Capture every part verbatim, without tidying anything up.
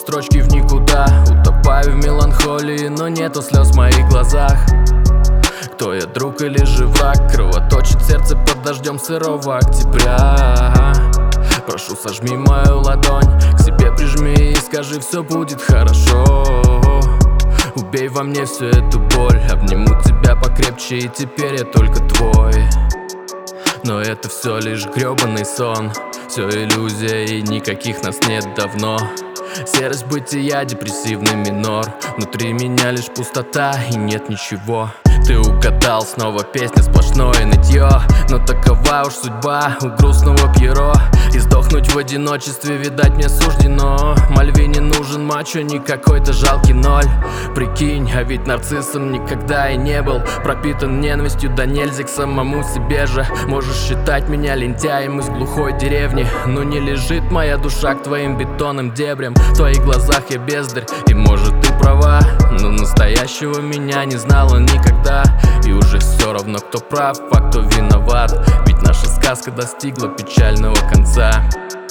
строчки в никуда. Утопаю в меланхолии, но нету слез в моих глазах. Кто я, друг или же враг? Кровоточит сердце под дождем сырого октября. Прошу, сожми мою ладонь, к себе прижми и скажи, все будет хорошо. Убей во мне всю эту боль, обниму тебя покрепче, и теперь я только твой. Но это все лишь гребаный сон, все иллюзия, и никаких нас нет давно. Серость бытия, депрессивный минор. Внутри меня лишь пустота и нет ничего. Ты угадал, снова песня, сплошное нытье. Но такова уж судьба у грустного Пьеро. И сдохнуть в одиночестве, видать, мне суждено. Мальвине нужен мачо, не какой-то жалкий ноль. Прикинь, а ведь нарциссом никогда и не был. Пропитан ненавистью да нельзя к самому себе же. Можешь считать меня лентяем из глухой деревни, но не лежит моя душа к твоим бетонным дебрям. В твоих глазах я бездарь, и может ты права, но настоящего меня не знала никогда. И уже все равно, кто прав, а кто виноват, ведь наша сказка достигла печального конца.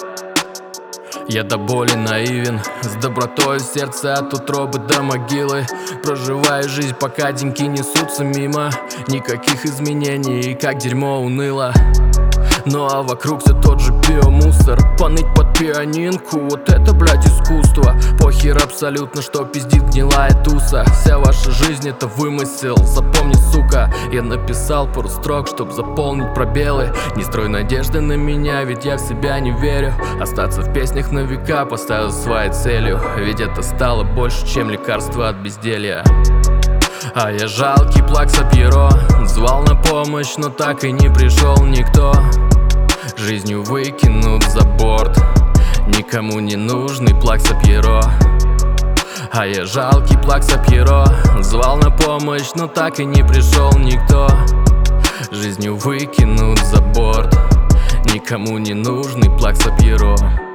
Я до боли наивен, с добротой в сердце от утробы до могилы. Проживаю жизнь, пока деньки несутся мимо. Никаких изменений, и как дерьмо уныло. Ну а вокруг все тот же биомусор. Поныть под пианинку, вот это, блядь, искусство. Похер абсолютно, что пиздит гнилая туса. Вся ваша жизнь это вымысел, запомни, сука. Я написал пару строк, чтоб заполнить пробелы. Не строй надежды на меня, ведь я в себя не верю. Остаться в песнях на века поставил своей целью, ведь это стало больше, чем лекарство от безделья. А я жалкий плакса Пьеро, звал на помощь, но так и не пришел никто. Жизнью выкинут за борт, никому не нужный плакса Пьеро. А я жалкий плакса Пьеро, звал на помощь, но так и не пришел никто. Жизнью выкинут за борт, никому не нужный плакса Пьеро.